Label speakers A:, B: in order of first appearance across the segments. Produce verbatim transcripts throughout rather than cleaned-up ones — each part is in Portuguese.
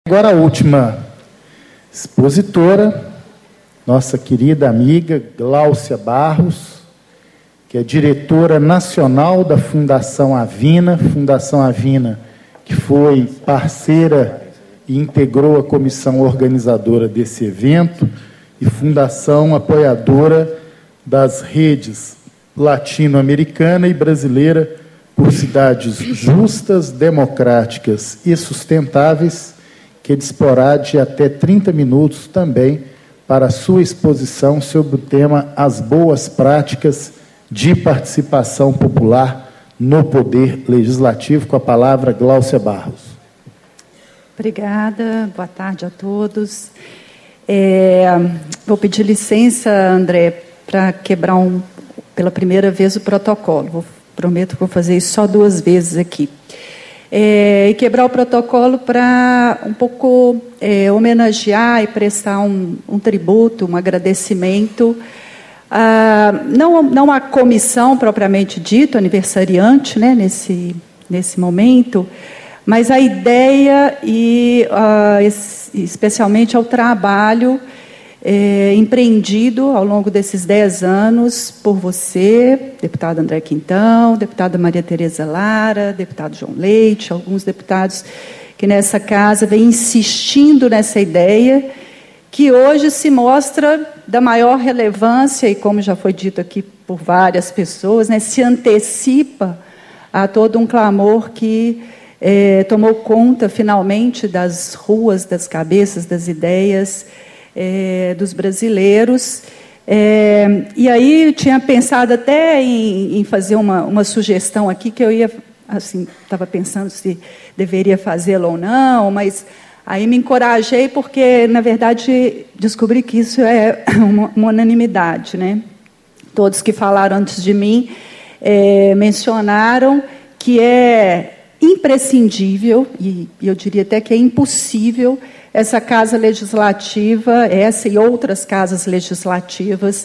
A: Agora a última expositora, nossa querida amiga Gláucia Barros, que é diretora nacional da Fundação Avina, Fundação Avina, que foi parceira e integrou a comissão organizadora desse evento, e fundação apoiadora das redes latino-americana e brasileira por cidades justas, democráticas e sustentáveis, que disporá de até trinta minutos também para a sua exposição sobre o tema As Boas Práticas de Participação Popular no Poder Legislativo. Com a palavra, Gláucia Barros.
B: Obrigada, boa tarde a todos. É, vou pedir licença, André, para quebrar um, pela primeira vez o protocolo. Vou, prometo que vou fazer isso só duas vezes aqui. É, e quebrar o protocolo para um pouco é, homenagear e prestar um, um tributo, um agradecimento, a, não, não a comissão propriamente dito, aniversariante, né, nesse, nesse momento, mas a ideia e a, especialmente ao trabalho É, empreendido ao longo desses dez anos por você, deputado André Quintão, deputada Maria Tereza Lara, deputado João Leite, alguns deputados que nessa casa vêm insistindo nessa ideia, que hoje se mostra da maior relevância e, como já foi dito aqui por várias pessoas, né, se antecipa a todo um clamor que é, tomou conta, finalmente, das ruas, das cabeças, das ideias, É, dos brasileiros. É, e aí eu tinha pensado até em, em fazer uma, uma sugestão aqui, que eu ia, assim, estava pensando se deveria fazê-la ou não, mas aí me encorajei porque, na verdade, descobri que isso é uma, uma unanimidade, né? Todos que falaram antes de mim é, mencionaram que é imprescindível, e eu diria até que é impossível, essa casa legislativa, essa e outras casas legislativas,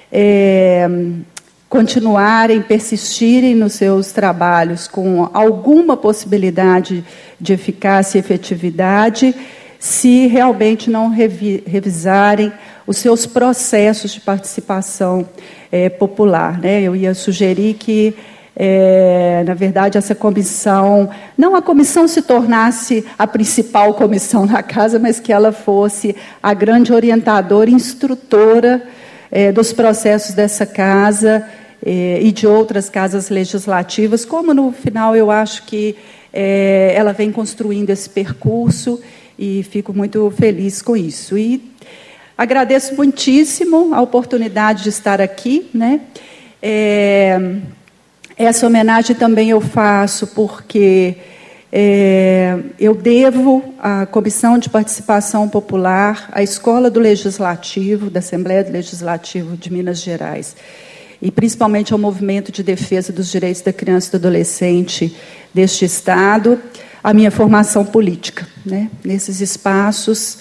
B: é, continuarem, persistirem nos seus trabalhos com alguma possibilidade de eficácia e efetividade, se realmente não revi, revisarem os seus processos de participação é, popular, né? Eu ia sugerir que É, na verdade, essa comissão, não a comissão se tornasse a principal comissão na casa, mas que ela fosse a grande orientadora, instrutora é, dos processos dessa casa é, e de outras casas legislativas, como no final eu acho que é, ela vem construindo esse percurso e fico muito feliz com isso. E agradeço muitíssimo a oportunidade de estar aqui, né? É, Essa homenagem também eu faço porque é, eu devo à Comissão de Participação Popular, à Escola do Legislativo, da Assembleia do Legislativo de Minas Gerais, e principalmente ao Movimento de Defesa dos Direitos da Criança e do Adolescente deste Estado, a minha formação política, né? Nesses espaços,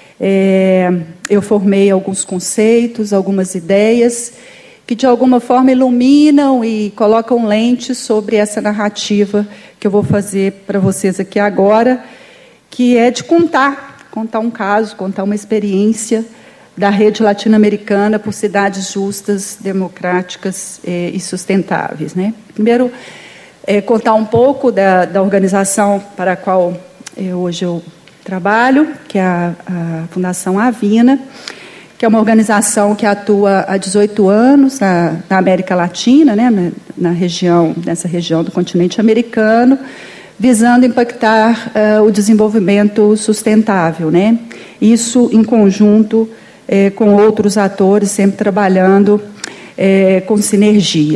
B: é, eu formei alguns conceitos, algumas ideias, que de alguma forma iluminam e colocam lentes sobre essa narrativa que eu vou fazer para vocês aqui agora, que é de contar, contar um caso, contar uma experiência da rede latino-americana por cidades justas, democráticas eh, e sustentáveis, né? Primeiro, é, contar um pouco da, da organização para a qual eh, hoje eu trabalho, que é a, a Fundação Avina, que é uma organização que atua há dezoito anos na, na América Latina, né, na, na região, nessa região do continente americano, visando impactar uh, o desenvolvimento sustentável, né? Isso em conjunto eh, com outros atores, sempre trabalhando eh, com sinergia.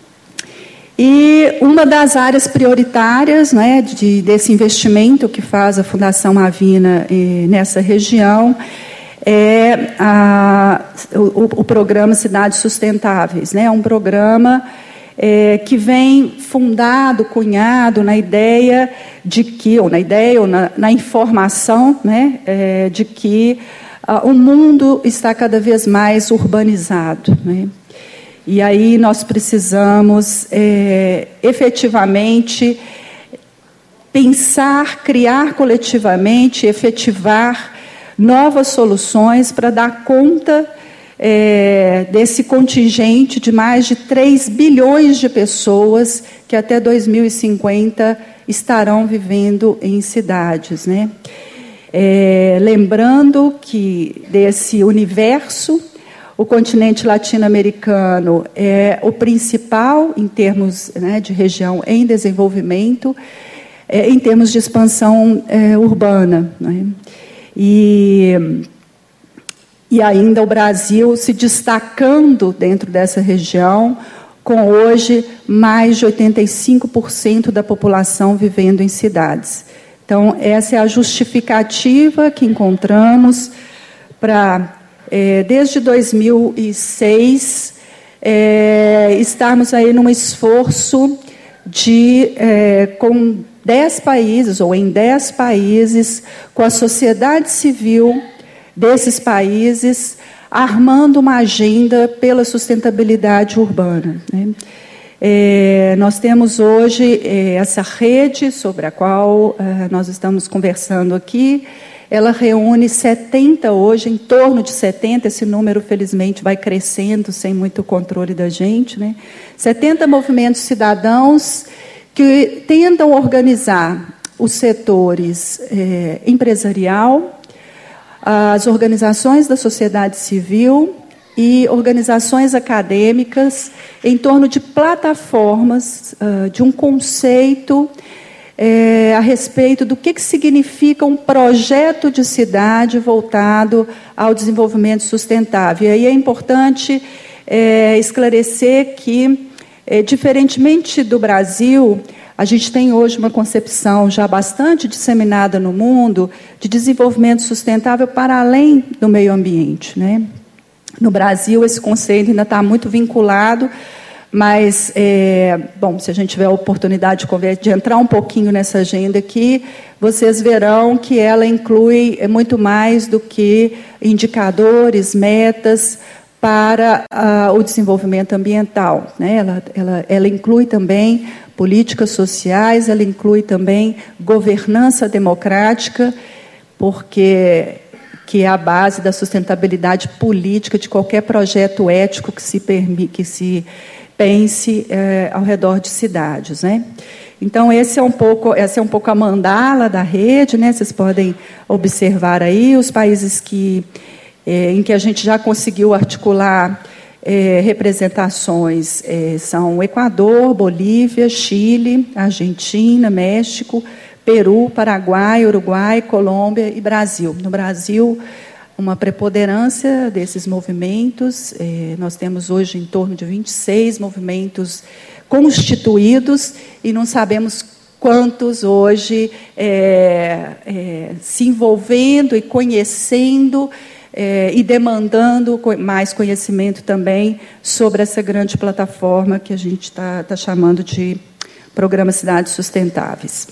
B: E uma das áreas prioritárias, né, de, desse investimento que faz a Fundação Avina eh, nessa região é a, o, o programa Cidades Sustentáveis, né? É um programa é, que vem fundado, cunhado na ideia de que, ou na ideia, ou na, na informação, né? É, de que ah, o mundo está cada vez mais urbanizado, né? E aí nós precisamos é, efetivamente pensar, criar coletivamente, efetivar novas soluções para dar conta é, desse contingente de mais de três bilhões de pessoas que até dois mil e cinquenta estarão vivendo em cidades, né? É, lembrando que desse universo, o continente latino-americano é o principal em termos, né, de região em desenvolvimento, é, em termos de expansão é, urbana, né? E, e ainda o Brasil se destacando dentro dessa região, com hoje mais de oitenta e cinco por cento da população vivendo em cidades. Então, essa é a justificativa que encontramos para, é, desde dois mil e seis, é, estarmos aí num esforço de, é, com dez países, ou em dez países, com a sociedade civil desses países, armando uma agenda pela sustentabilidade urbana, né? É, nós temos hoje é, essa rede sobre a qual é, nós estamos conversando aqui. Ela reúne setenta hoje, em torno de setenta, esse número felizmente vai crescendo sem muito controle da gente, né? setenta movimentos cidadãos que tentam organizar os setores é, empresarial, as organizações da sociedade civil e organizações acadêmicas em torno de plataformas, uh, de um conceito é, a respeito do que, que significa um projeto de cidade voltado ao desenvolvimento sustentável. E aí é importante é, esclarecer que, é, diferentemente do Brasil, a gente tem hoje uma concepção já bastante disseminada no mundo de desenvolvimento sustentável para além do meio ambiente, né? No Brasil, esse conceito ainda está muito vinculado, mas, é, bom, se a gente tiver a oportunidade de, conversa, de entrar um pouquinho nessa agenda aqui, vocês verão que ela inclui muito mais do que indicadores, metas para uh, o desenvolvimento ambiental, né? Ela, ela, ela inclui também políticas sociais, ela inclui também governança democrática, porque que é a base da sustentabilidade política de qualquer projeto ético que se, permi- que se pense é, ao redor de cidades, né? Então, esse é um pouco, essa é um pouco a mandala da rede, né? Vocês podem observar aí os países que, é, em que a gente já conseguiu articular é, representações é, são Equador, Bolívia, Chile, Argentina, México, Peru, Paraguai, Uruguai, Colômbia e Brasil. No Brasil, uma preponderância desses movimentos. Eh, nós temos hoje em torno de vinte e seis movimentos constituídos e não sabemos quantos hoje eh, eh, se envolvendo e conhecendo eh, e demandando mais conhecimento também sobre essa grande plataforma que a gente está tá chamando de Programa Cidades Sustentáveis.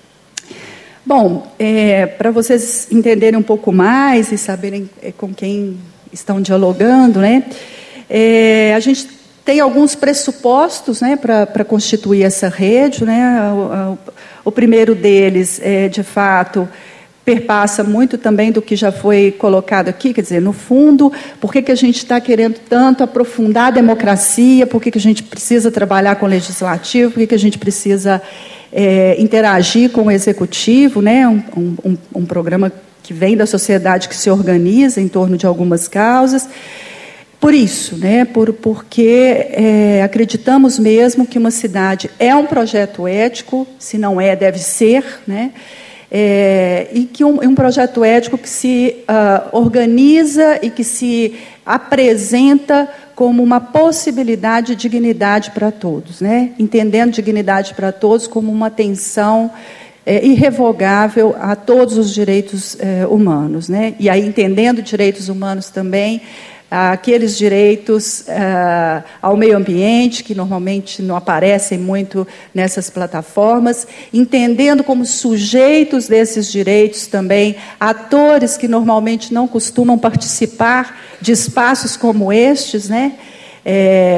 B: Bom, é, para vocês entenderem um pouco mais e saberem é, com quem estão dialogando, né, é, a gente tem alguns pressupostos, né, para constituir essa rede, né. O, o, o primeiro deles, é, de fato, perpassa muito também do que já foi colocado aqui, quer dizer, no fundo, por que, que a gente está querendo tanto aprofundar a democracia, por que, que a gente precisa trabalhar com o legislativo, por que, que a gente precisa É, interagir com o executivo, né? um, um, um programa que vem da sociedade, que se organiza em torno de algumas causas. Por isso, né? Por, porque é, acreditamos mesmo que uma cidade é um projeto ético, se não é, deve ser, né? É, e que um, um projeto ético que se uh, organiza e que se apresenta como uma possibilidade de dignidade para todos, né? Entendendo dignidade para todos como uma atenção é, irrevogável a todos os direitos é, humanos, né? E aí, entendendo direitos humanos também, aqueles direitos uh, ao meio ambiente, que normalmente não aparecem muito nessas plataformas, entendendo como sujeitos desses direitos também, atores que normalmente não costumam participar de espaços como estes, né? É,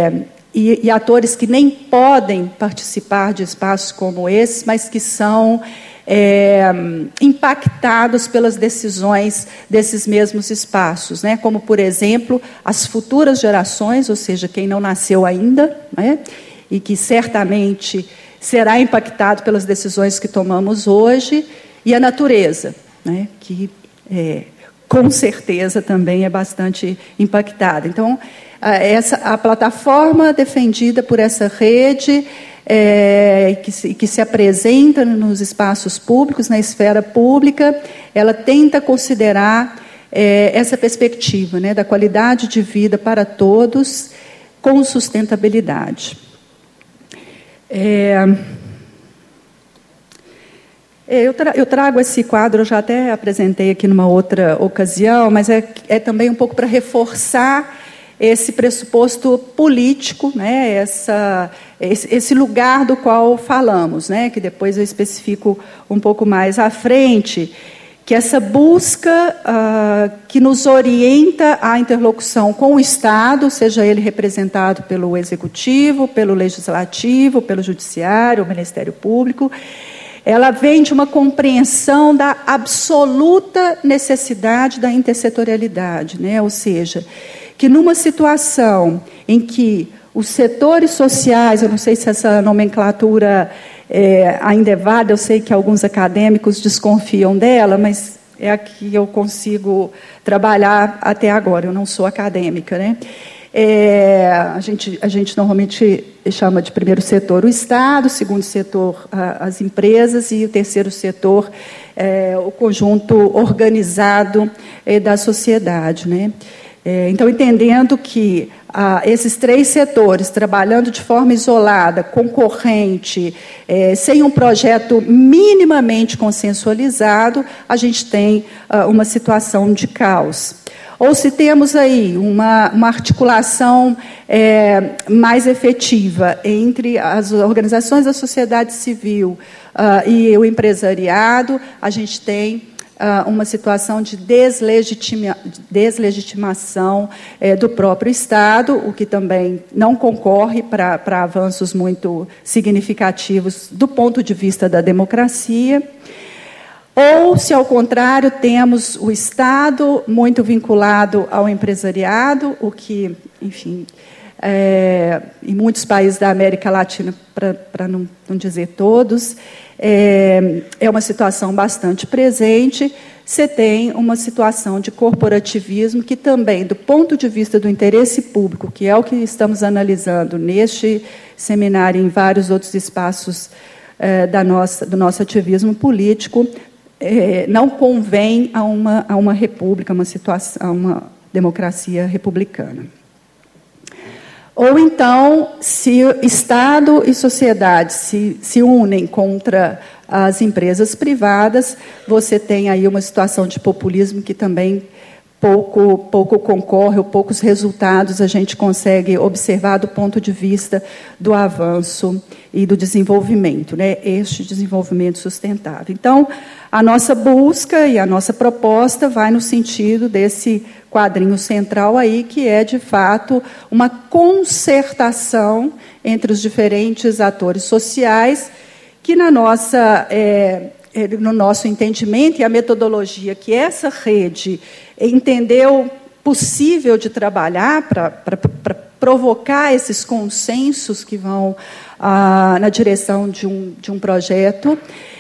B: e, e atores que nem podem participar de espaços como esses, mas que são é, impactados pelas decisões desses mesmos espaços, né? Como, por exemplo, as futuras gerações, ou seja, quem não nasceu ainda, né? E que certamente será impactado pelas decisões que tomamos hoje, e a natureza, né? Que é, com certeza também é bastante impactada. Então, a, essa, a plataforma defendida por essa rede, é, que, se, que se apresenta nos espaços públicos, na esfera pública, ela tenta considerar é, essa perspectiva, né, da qualidade de vida para todos com sustentabilidade. É, eu, tra eu trago esse quadro, eu já até apresentei aqui numa outra ocasião, mas é, é também um pouco para reforçar esse pressuposto político, né, essa, esse, esse lugar do qual falamos, né, que depois eu especifico um pouco mais à frente, que essa busca uh, que nos orienta à interlocução com o Estado, seja ele representado pelo Executivo, pelo Legislativo, pelo Judiciário, o Ministério Público, ela vem de uma compreensão da absoluta necessidade da intersetorialidade, né? Ou seja, que numa situação em que os setores sociais, eu não sei se essa nomenclatura é, ainda é válida, eu sei que alguns acadêmicos desconfiam dela, mas é a que eu consigo trabalhar até agora, eu não sou acadêmica, né? É, a, gente, a gente normalmente chama de primeiro setor o Estado, segundo setor a, as empresas e o terceiro setor é, o conjunto organizado é, da sociedade, né? É, então, entendendo que ah, esses três setores, trabalhando de forma isolada, concorrente, é, sem um projeto minimamente consensualizado, a gente tem ah, uma situação de caos. Ou se temos aí uma, uma articulação é, mais efetiva entre as organizações da sociedade civil ah, e o empresariado, a gente tem uma situação de deslegitima, deslegitimação é, do próprio Estado, o que também não concorre para, para avanços muito significativos do ponto de vista da democracia. Ou, se ao contrário, temos o Estado muito vinculado ao empresariado, o que, enfim, é, em muitos países da América Latina, para não, não dizer todos, É, é uma situação bastante presente. Você tem uma situação de corporativismo que também, do ponto de vista do interesse público, que é o que estamos analisando neste seminário e em vários outros espaços é, da nossa, do nosso ativismo político, é, não convém a uma, a uma república, a uma, situação, a uma democracia republicana. Ou então, se Estado e sociedade se, se unem contra as empresas privadas, você tem aí uma situação de populismo que também pouco, pouco concorre, ou poucos resultados a gente consegue observar do ponto de vista do avanço e do desenvolvimento, né? Este desenvolvimento sustentável. Então, a nossa busca e a nossa proposta vai no sentido desse quadrinho central aí, que é, de fato, uma concertação entre os diferentes atores sociais, que na nossa, é, no nosso entendimento e a metodologia que essa rede entendeu possível de trabalhar para provocar esses consensos que vão ah, na direção de um, de um projeto,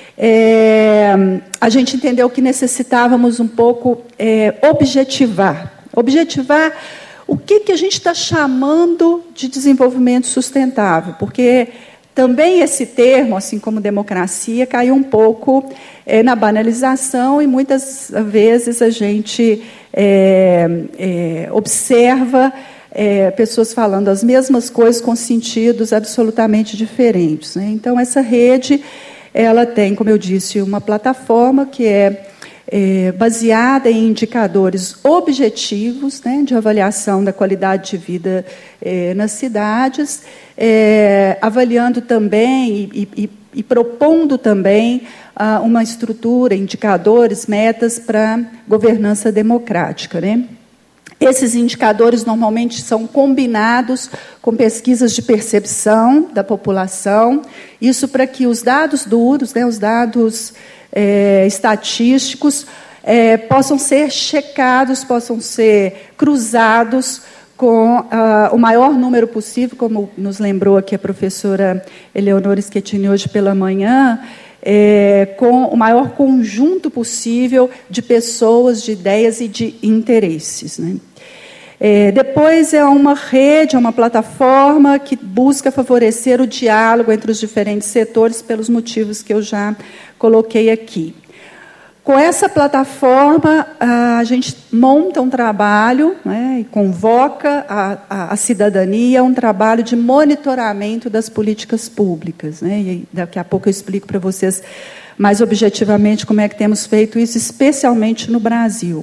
B: É, a gente entendeu que necessitávamos um pouco é, objetivar. Objetivar o que, que a gente está chamando de desenvolvimento sustentável, porque também esse termo, assim como democracia, caiu um pouco é, na banalização e muitas vezes a gente é, é, observa é, pessoas falando as mesmas coisas com sentidos absolutamente diferentes, né? Então, essa rede ela tem, como eu disse, uma plataforma que é, é baseada em indicadores objetivos, né, de avaliação da qualidade de vida é, nas cidades, é, avaliando também e, e, e propondo também ah, uma estrutura, indicadores, metas para governança democrática, né? Esses indicadores normalmente são combinados com pesquisas de percepção da população, isso para que os dados duros, né, os dados é, estatísticos, é, possam ser checados, possam ser cruzados com uh, o maior número possível, como nos lembrou aqui a professora Eleonora Schettini hoje pela manhã, é, com o maior conjunto possível de pessoas, de ideias e de interesses, né? É, depois é uma rede, é uma plataforma que busca favorecer o diálogo entre os diferentes setores pelos motivos que eu já coloquei aqui. Com essa plataforma, a gente monta um trabalho, né, e convoca a, a, a cidadania, um trabalho de monitoramento das políticas públicas, né, e daqui a pouco eu explico para vocês mais objetivamente como é que temos feito isso, especialmente no Brasil.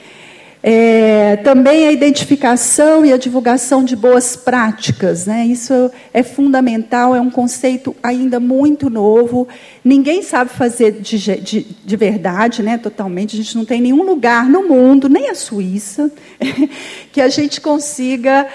B: É, também a identificação e a divulgação de boas práticas, né? Isso é fundamental, é um conceito ainda muito novo, ninguém sabe fazer de, de, de verdade, né? Totalmente, a gente não tem nenhum lugar no mundo, nem a Suíça, que a gente consiga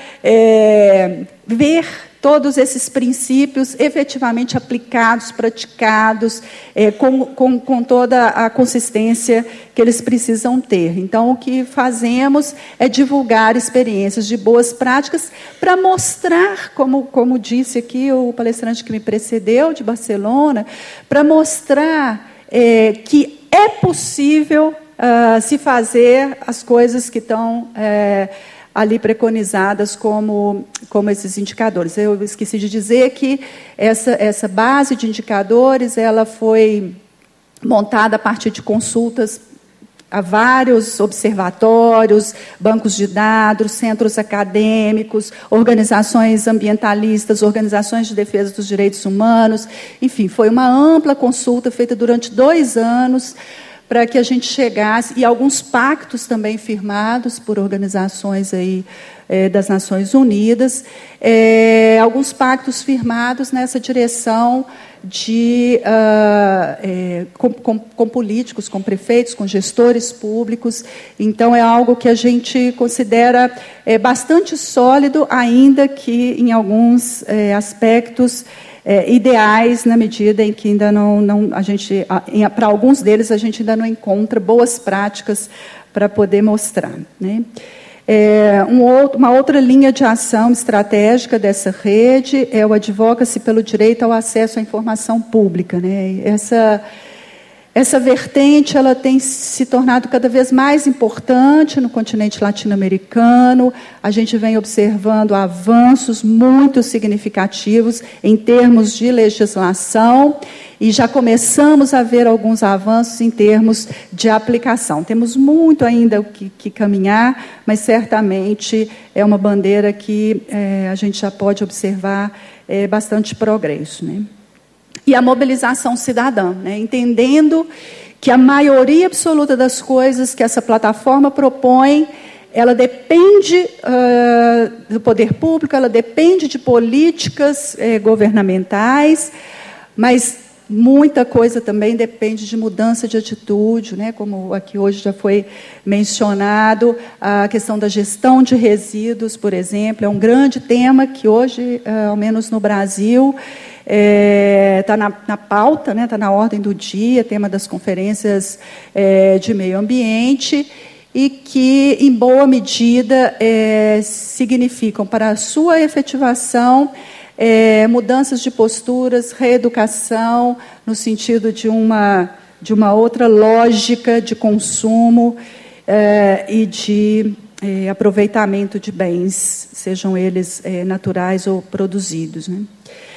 B: é, ver todos esses princípios efetivamente aplicados, praticados, é, com, com, com toda a consistência que eles precisam ter. Então, o que fazemos é divulgar experiências de boas práticas para mostrar, como, como disse aqui o palestrante que me precedeu, de Barcelona, para mostrar é, que é possível uh, se fazer as coisas que estão É, ali preconizadas como, como esses indicadores. Eu esqueci de dizer que essa, essa base de indicadores ela foi montada a partir de consultas a vários observatórios, bancos de dados, centros acadêmicos, organizações ambientalistas, organizações de defesa dos direitos humanos. Enfim, foi uma ampla consulta feita durante dois anos, para que a gente chegasse, e alguns pactos também firmados por organizações aí, é, das Nações Unidas, é, alguns pactos firmados nessa direção de, uh, é, com, com, com políticos, com prefeitos, com gestores públicos. Então, é algo que a gente considera é, bastante sólido, ainda que, em alguns é, aspectos, É, ideais, na medida em que ainda não, não a gente, para alguns deles, a gente ainda não encontra boas práticas para poder mostrar, né? É, um outro, uma outra linha de ação estratégica dessa rede é o advocacy pelo direito ao acesso à informação pública, né? Essa Essa vertente ela tem se tornado cada vez mais importante no continente latino-americano. A gente vem observando avanços muito significativos em termos de legislação e já começamos a ver alguns avanços em termos de aplicação. Temos muito ainda o que, que caminhar, mas certamente é uma bandeira que é, a gente já pode observar é, bastante progresso, né? E a mobilização cidadã, né? Entendendo que a maioria absoluta das coisas que essa plataforma propõe, ela depende uh, do poder público, ela depende de políticas eh, governamentais, mas muita coisa também depende de mudança de atitude, né? Como aqui hoje já foi mencionado, a questão da gestão de resíduos, por exemplo, é um grande tema que hoje, uh, ao menos no Brasil, está é, na, na pauta, né, está na ordem do dia, tema das conferências é, de meio ambiente, e que, em boa medida, é, significam, para a sua efetivação, é, mudanças de posturas, reeducação, no sentido de uma, de uma outra lógica de consumo é, e de é, aproveitamento de bens, sejam eles é, naturais ou produzidos, né?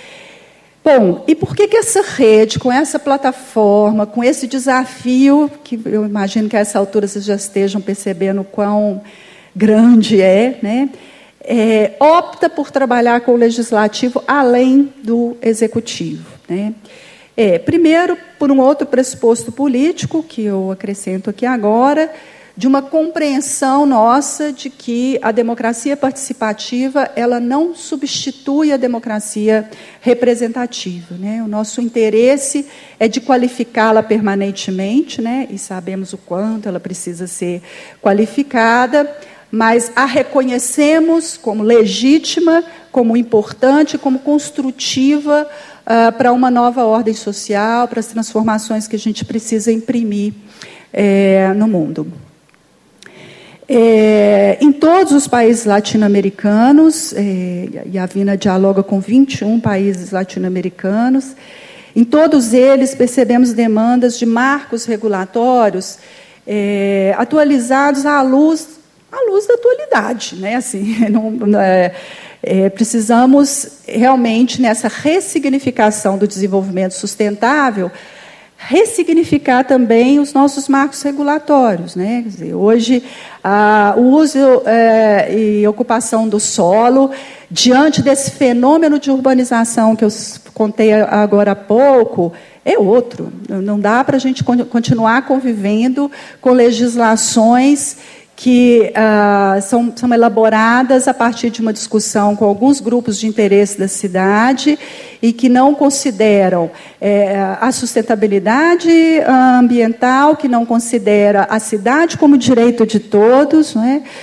B: Bom, e por que que essa rede, com essa plataforma, com esse desafio, que eu imagino que a essa altura vocês já estejam percebendo quão grande é, né, é, opta por trabalhar com o legislativo além do executivo, né? É, primeiro, por um outro pressuposto político, que eu acrescento aqui agora, de uma compreensão nossa de que a democracia participativa ela não substitui a democracia representativa, né? O nosso interesse é de qualificá-la permanentemente, né? E sabemos o quanto ela precisa ser qualificada, mas a reconhecemos como legítima, como importante, como construtiva uh, para uma nova ordem social, para as transformações que a gente precisa imprimir é, no mundo. É, em todos os países latino-americanos, é, e a Avina dialoga com vinte e um países latino-americanos, em todos eles percebemos demandas de marcos regulatórios é, atualizados à luz, à luz da atualidade, né? Assim, não, é, é, precisamos realmente, nessa ressignificação do desenvolvimento sustentável, ressignificar também os nossos marcos regulatórios, né? Quer dizer, hoje, ah, o uso é, e ocupação do solo, diante desse fenômeno de urbanização que eu contei agora há pouco, é outro. Não dá para a gente continuar convivendo com legislações que ah, são, são elaboradas a partir de uma discussão com alguns grupos de interesse da cidade e que não consideram é, a sustentabilidade ambiental, que não considera a cidade como direito de todos, não é?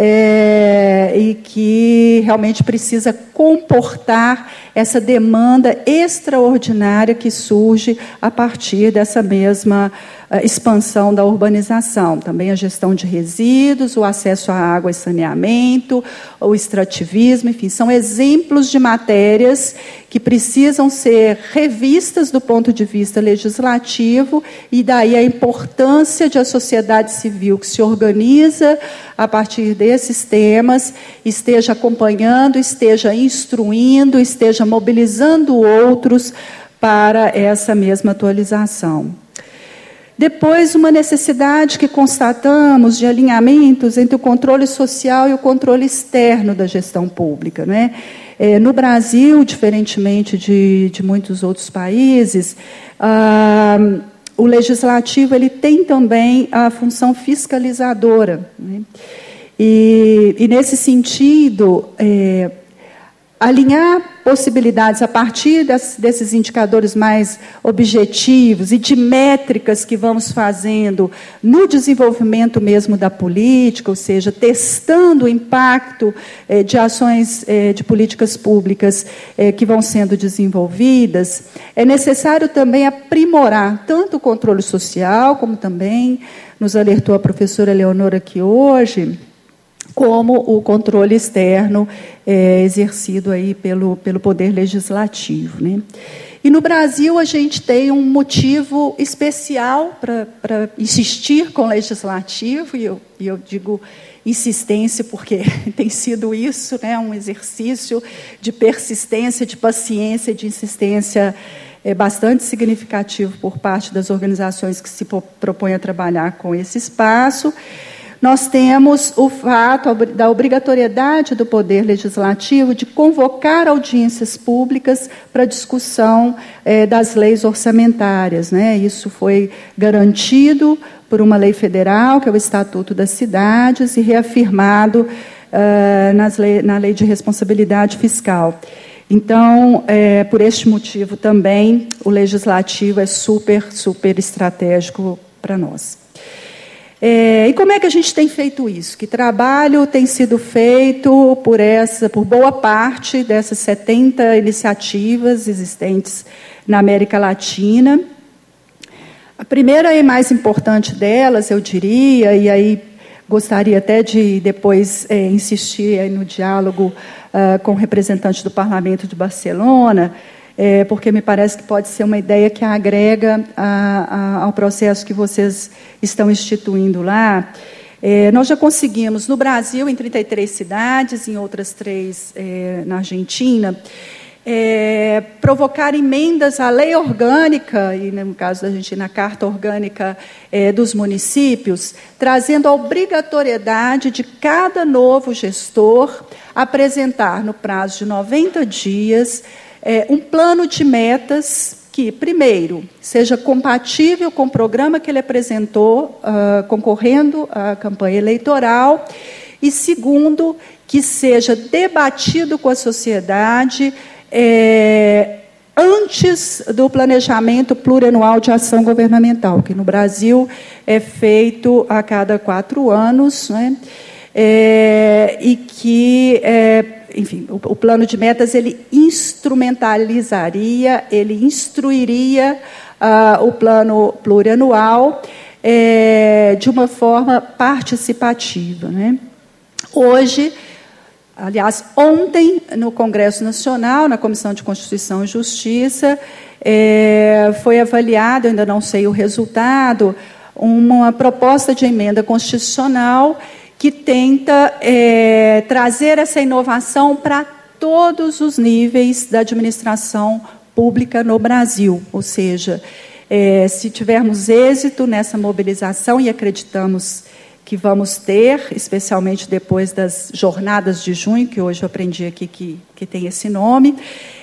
B: É, e que realmente precisa comportar essa demanda extraordinária que surge a partir dessa mesma uh, expansão da urbanização. Também a gestão de resíduos, o acesso à água e saneamento, o extrativismo, enfim, são exemplos de matérias que precisam ser revistas do ponto de vista legislativo, e daí a importância de a sociedade civil que se organiza a partir desses temas, esteja acompanhando, esteja instruindo, esteja mobilizando outros para essa mesma atualização. Depois, uma necessidade que constatamos de alinhamentos entre o controle social e o controle externo da gestão pública, né? É, no Brasil, diferentemente de, de muitos outros países, ah, o legislativo ele tem também a função fiscalizadora, né? E, e, nesse sentido, é, alinhar possibilidades a partir das, desses indicadores mais objetivos e de métricas que vamos fazendo no desenvolvimento mesmo da política, ou seja, testando o impacto eh, de ações eh, de políticas públicas eh, que vão sendo desenvolvidas, é necessário também aprimorar tanto o controle social, como também nos alertou a professora Leonora aqui hoje, como o controle externo é, exercido aí pelo, pelo Poder Legislativo, né? E no Brasil a gente tem um motivo especial para insistir com o Legislativo, e eu, e eu digo insistência porque tem sido isso, né, um exercício de persistência, de paciência, de insistência é, bastante significativo por parte das organizações que se propõem a trabalhar com esse espaço. Nós temos o fato da obrigatoriedade do Poder Legislativo de convocar audiências públicas para discussão eh, das leis orçamentárias, né? Isso foi garantido por uma lei federal, que é o Estatuto das Cidades, e reafirmado eh, nas lei, na Lei de Responsabilidade Fiscal. Então, é, por este motivo também, o Legislativo é super, super estratégico para nós. É, e como é que a gente tem feito isso? Que trabalho tem sido feito por, essa, por boa parte dessas setenta iniciativas existentes na América Latina? A primeira e mais importante delas, eu diria, e aí gostaria até de depois é, insistir aí no diálogo uh, com o representante do Parlamento de Barcelona, É, porque me parece que pode ser uma ideia que agrega a, a, ao processo que vocês estão instituindo lá. É, nós já conseguimos, no Brasil, em trinta e três cidades, em outras três é, na Argentina, é, provocar emendas à lei orgânica, e no caso da Argentina, a Carta Orgânica é, dos Municípios, trazendo a obrigatoriedade de cada novo gestor apresentar, no prazo de noventa dias, É, um plano de metas que, primeiro, seja compatível com o programa que ele apresentou, uh, concorrendo à campanha eleitoral, e, segundo, que seja debatido com a sociedade é, antes do planejamento plurianual de ação governamental, que no Brasil é feito a cada quatro anos, né? é, e que, é, enfim, o, o plano de metas ele instrumentalizaria, ele instruiria uh, o plano plurianual é, de uma forma participativa, né? Hoje, aliás, ontem, no Congresso Nacional, na Comissão de Constituição e Justiça, é, foi avaliado, ainda não sei o resultado, uma proposta de emenda constitucional que tenta é, trazer essa inovação para todos os níveis da administração pública no Brasil. Ou seja, é, se tivermos êxito nessa mobilização, e acreditamos que vamos ter, especialmente depois das jornadas de junho, que hoje eu aprendi aqui que, que tem esse nome,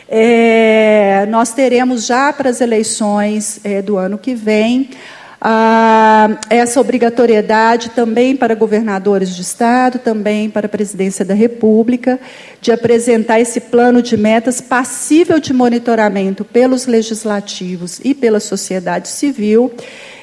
B: é, nós teremos já para as eleições é, do ano que vem ah, essa obrigatoriedade também para governadores de Estado, também para a Presidência da República, de apresentar esse plano de metas passível de monitoramento pelos legislativos e pela sociedade civil,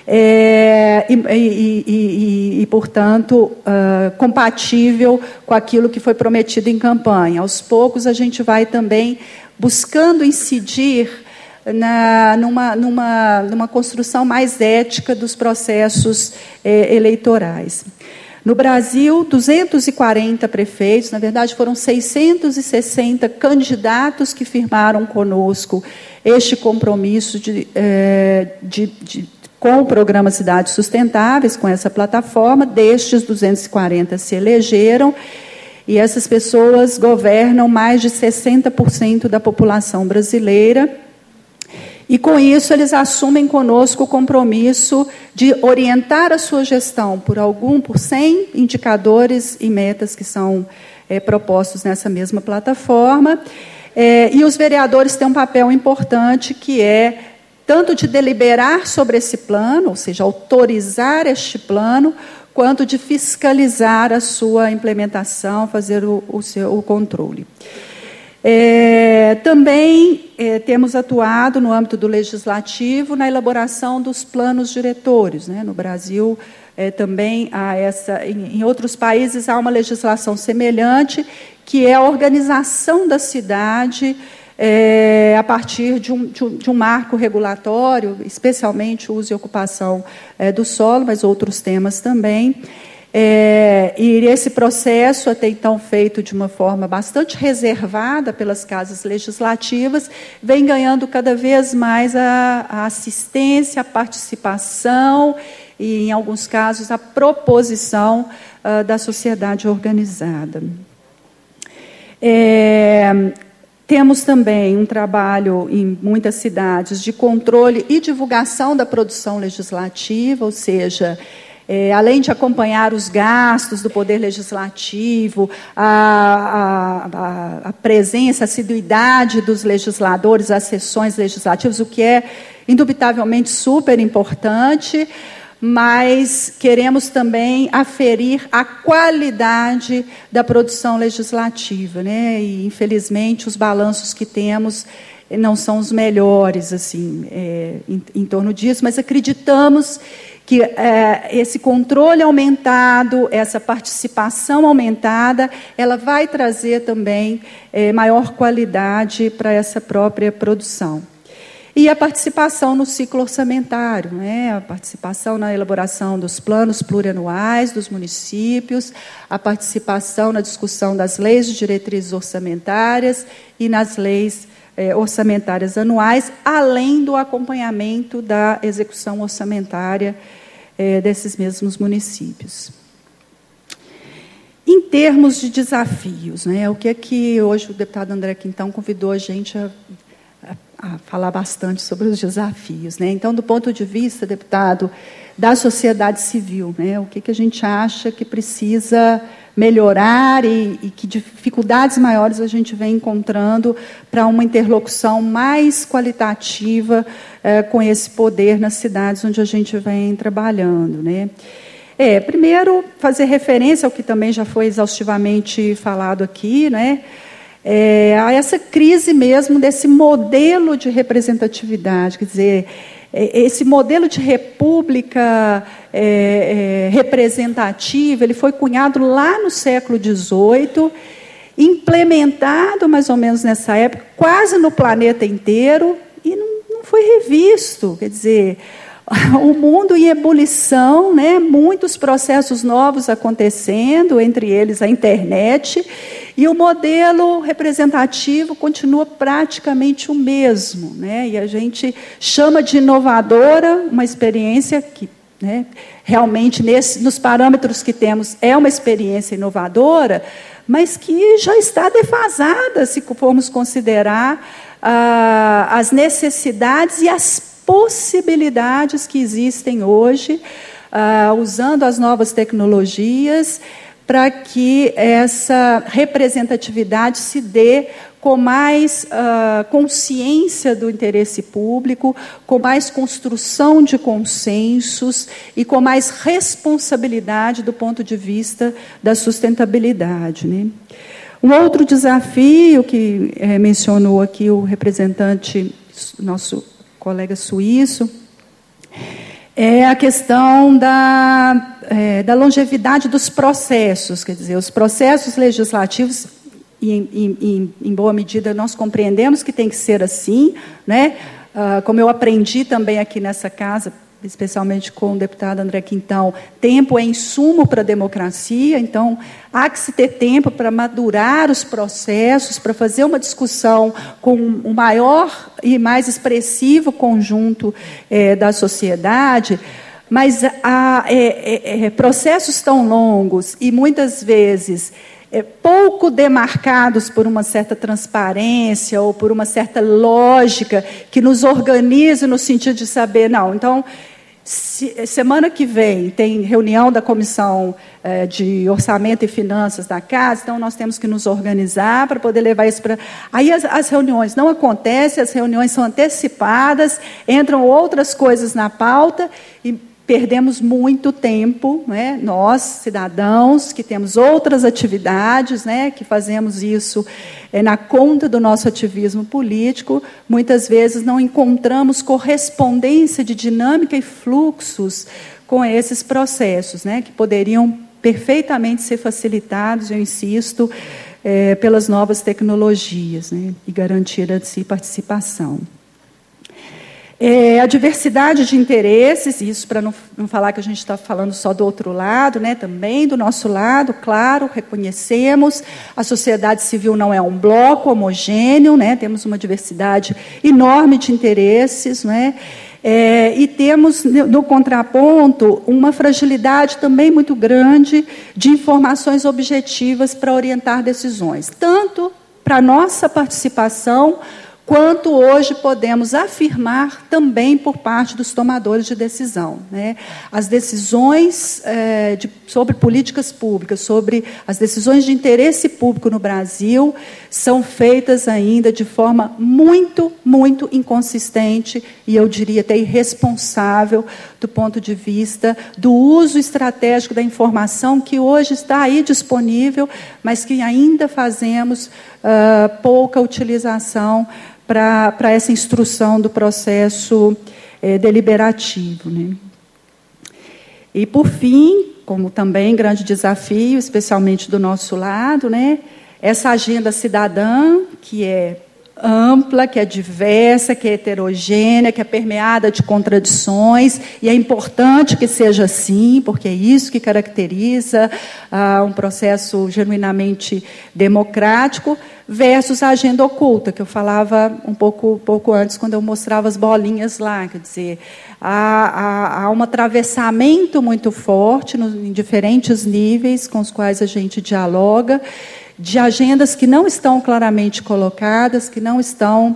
B: É, e, e, e, e, portanto, uh, compatível com aquilo que foi prometido em campanha. Aos poucos, a gente vai também buscando incidir na, numa, numa, numa construção mais ética dos processos eh, eleitorais. No Brasil, duzentos e quarenta prefeitos, na verdade, foram seiscentos e sessenta candidatos que firmaram conosco este compromisso de, eh, de, de com o programa Cidades Sustentáveis, com essa plataforma. Destes, duzentos e quarenta se elegeram, e essas pessoas governam mais de sessenta por cento da população brasileira, e com isso eles assumem conosco o compromisso de orientar a sua gestão por algum, por cem indicadores e metas que são é, propostos nessa mesma plataforma, é, e os vereadores têm um papel importante, que é tanto de deliberar sobre esse plano, ou seja, autorizar este plano, quanto de fiscalizar a sua implementação, fazer o, o seu o controle. É, também é, temos atuado no âmbito do legislativo na elaboração dos planos diretores, né? No Brasil, é, também há essa, em, em outros países há uma legislação semelhante, que é a organização da cidade, É, a partir de um, de, um, de um marco regulatório, especialmente o uso e ocupação é, do solo, mas outros temas também. É, e esse processo, até então feito de uma forma bastante reservada pelas casas legislativas, vem ganhando cada vez mais a, a assistência, a participação e, em alguns casos, a proposição uh, da sociedade organizada. É, Temos também um trabalho em muitas cidades de controle e divulgação da produção legislativa, ou seja, é, além de acompanhar os gastos do Poder Legislativo, a, a, a presença, a assiduidade dos legisladores às sessões legislativas, o que é indubitavelmente super importante, mas queremos também aferir a qualidade da produção legislativa, né? E, infelizmente, os balanços que temos não são os melhores, assim, é, em, em torno disso, mas acreditamos que é, esse controle aumentado, essa participação aumentada, ela vai trazer também é, maior qualidade para essa própria produção. E a participação no ciclo orçamentário, né? A participação na elaboração dos planos plurianuais dos municípios, a participação na discussão das leis de diretrizes orçamentárias e nas leis eh, orçamentárias anuais, além do acompanhamento da execução orçamentária eh, desses mesmos municípios. Em termos de desafios, né? O que é que hoje o deputado André Quintão convidou a gente a a falar bastante sobre os desafios, né? Então, do ponto de vista, deputado, da sociedade civil, né? O que, que a gente acha que precisa melhorar e, e que dificuldades maiores a gente vem encontrando para uma interlocução mais qualitativa eh, com esse poder nas cidades onde a gente vem trabalhando, né? É, primeiro, fazer referência ao que também já foi exaustivamente falado aqui, né? É, a essa crise mesmo desse modelo de representatividade, quer dizer, esse modelo de, re, república é, é, representativa, ele foi cunhado lá no século dezoito, implementado mais ou menos nessa época, quase no planeta inteiro, e não, não foi revisto. Quer dizer, o mundo em ebulição, né? Muitos processos novos acontecendo, entre eles a internet, e o modelo representativo continua praticamente o mesmo, né? E a gente chama de inovadora uma experiência que, né, realmente, nesse, nos parâmetros que temos, é uma experiência inovadora, mas que já está defasada, se formos considerar ah, as necessidades e as possibilidades que existem hoje, ah, usando as novas tecnologias, para que essa representatividade se dê com mais ah, consciência do interesse público, com mais construção de consensos e com mais responsabilidade do ponto de vista da sustentabilidade, né? Um outro desafio que é, mencionou aqui o representante, nosso colega suíço, é a questão da, é, da longevidade dos processos. Quer dizer, os processos legislativos, em, em, em boa medida, nós compreendemos que tem que ser assim, né? Ah, como eu aprendi também aqui nessa casa, especialmente com o deputado André Quintão, tempo é insumo para a democracia, então há que se ter tempo para madurar os processos, para fazer uma discussão com um maior e mais expressivo conjunto é, da sociedade, mas há é, é, processos tão longos e muitas vezes é, pouco demarcados por uma certa transparência ou por uma certa lógica que nos organize no sentido de saber, não, então, se, semana que vem tem reunião da Comissão é, de Orçamento e Finanças da Casa, então nós temos que nos organizar para poder levar isso para... Aí as, as reuniões não acontecem, as reuniões são antecipadas, entram outras coisas na pauta e perdemos muito tempo, né? Nós, cidadãos, que temos outras atividades, né? Que fazemos isso é, na conta do nosso ativismo político, muitas vezes não encontramos correspondência de dinâmica e fluxos com esses processos, né? Que poderiam perfeitamente ser facilitados, eu insisto, é, pelas novas tecnologias, né? E garantir a si participação. É, a diversidade de interesses, isso para não, não falar que a gente está falando só do outro lado, né, também do nosso lado, claro, reconhecemos, a sociedade civil não é um bloco homogêneo, né, temos uma diversidade enorme de interesses, né, é, e temos, no contraponto, uma fragilidade também muito grande de informações objetivas para orientar decisões, tanto para a nossa participação, quanto hoje podemos afirmar também por parte dos tomadores de decisão, né? As decisões é, de, sobre políticas públicas, sobre as decisões de interesse público no Brasil, são feitas ainda de forma muito, muito inconsistente e, eu diria, até irresponsável do ponto de vista do uso estratégico da informação que hoje está aí disponível, mas que ainda fazemos uh, pouca utilização para essa instrução do processo é, deliberativo, né? E, por fim, como também grande desafio, especialmente do nosso lado, né, essa agenda cidadã, que é ampla, que é diversa, que é heterogênea, que é permeada de contradições, e é importante que seja assim, porque é isso que caracteriza ah, um processo genuinamente democrático, versus a agenda oculta, que eu falava um pouco, pouco antes, quando eu mostrava as bolinhas lá, quer dizer, há, há, há um atravessamento muito forte no, em diferentes níveis com os quais a gente dialoga, de agendas que não estão claramente colocadas, que não estão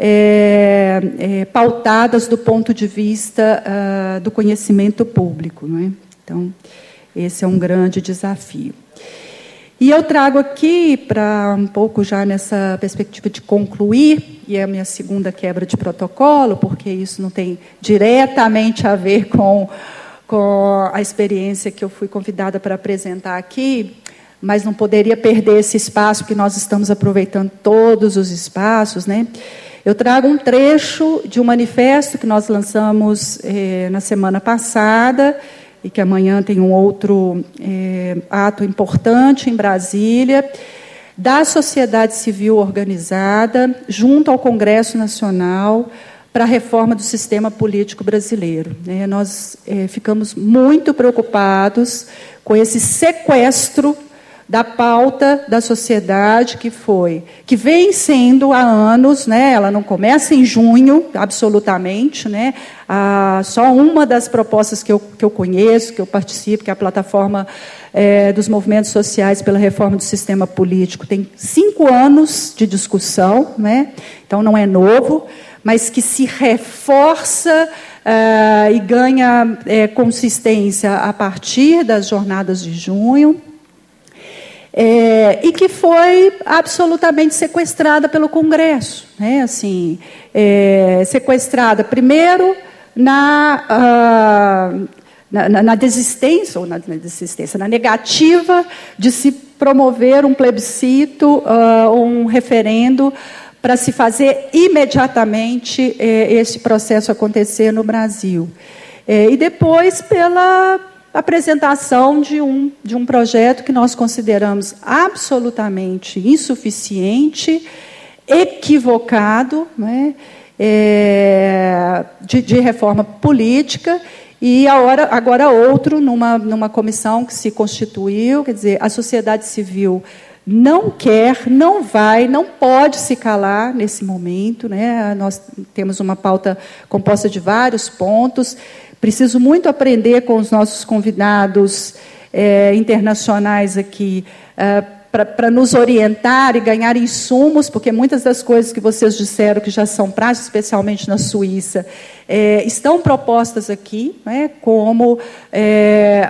B: é, é, pautadas do ponto de vista uh, do conhecimento público, não é? Então, esse é um grande desafio. E eu trago aqui, para um pouco já nessa perspectiva de concluir, e é a minha segunda quebra de protocolo, porque isso não tem diretamente a ver com, com a experiência que eu fui convidada para apresentar aqui, mas não poderia perder esse espaço, que nós estamos aproveitando todos os espaços, né? Eu trago um trecho de um manifesto que nós lançamos eh, na semana passada, e que amanhã tem um outro eh, ato importante em Brasília, da sociedade civil organizada, junto ao Congresso Nacional, para a reforma do sistema político brasileiro. É, nós é, ficamos muito preocupados com esse sequestro da pauta da sociedade que foi, que vem sendo há anos, né, ela não começa em junho, absolutamente, né, ah, só uma das propostas que eu, que eu conheço, que eu participo, que é a plataforma é, dos movimentos sociais pela reforma do sistema político, tem cinco anos de discussão, né, então não é novo, mas que se reforça uh, e ganha é, consistência a partir das jornadas de junho, é, e que foi absolutamente sequestrada pelo Congresso, né? Assim, é, sequestrada primeiro na, uh, na, na, na desistência, ou na, na desistência, na negativa de se promover um plebiscito, uh, um referendo, para se fazer imediatamente eh, esse processo acontecer no Brasil. Eh, e depois pela apresentação de um, de um projeto que nós consideramos absolutamente insuficiente, equivocado, né, é, de, de reforma política, e agora, agora outro, numa, numa comissão que se constituiu, quer dizer, a sociedade civil não quer, não vai, não pode se calar nesse momento, né? Nós temos uma pauta composta de vários pontos. Preciso muito aprender com os nossos convidados é, internacionais aqui, é, para nos orientar e ganhar insumos, porque muitas das coisas que vocês disseram que já são práticas, especialmente na Suíça, é, estão propostas aqui, né, como é,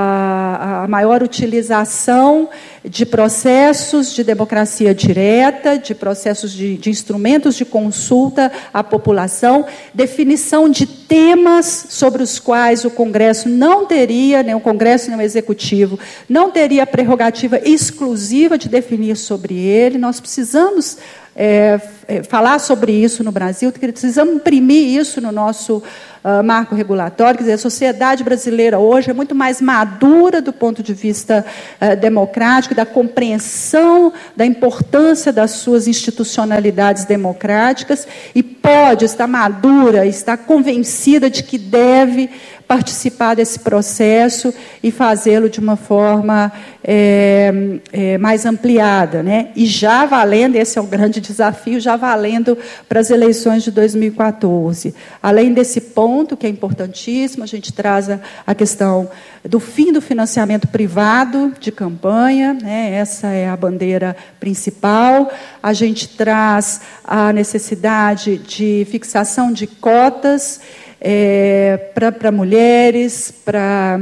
B: a, a maior utilização de processos de democracia direta, de processos de, de instrumentos de consulta à população, definição de temas sobre os quais o Congresso não teria, nem o Congresso nem o Executivo, não teria a prerrogativa exclusiva de definir sobre ele. Nós precisamos é, é, falar sobre isso no Brasil, precisamos imprimir isso no nosso uh, marco regulatório. Quer dizer, a sociedade brasileira hoje é muito mais madura do ponto de vista uh, democrático, da compreensão da importância das suas institucionalidades democráticas, e pode estar madura, estar convencida de que deve participar desse processo e fazê-lo de uma forma é, é, mais ampliada, né? E já valendo, esse é o grande desafio, já valendo para as eleições de dois mil e quatorze. Além desse ponto, que é importantíssimo, a gente traz a, a questão do fim do financiamento privado de campanha, né? Essa é a bandeira principal. A gente traz a necessidade de fixação de cotas É, para mulheres, para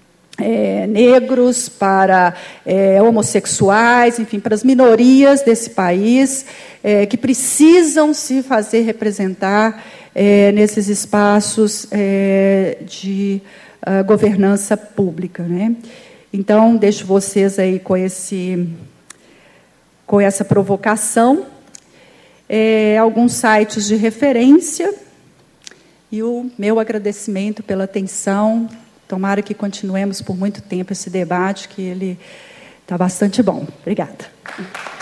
B: é, negros, para é, homossexuais, enfim, para as minorias desse país, é, que precisam se fazer representar é, nesses espaços é, de uh, governança pública, né? Então, deixo vocês aí com, esse, com essa provocação. É, alguns sites de referência. E o meu agradecimento pela atenção. Tomara que continuemos por muito tempo esse debate, que ele está bastante bom. Obrigada.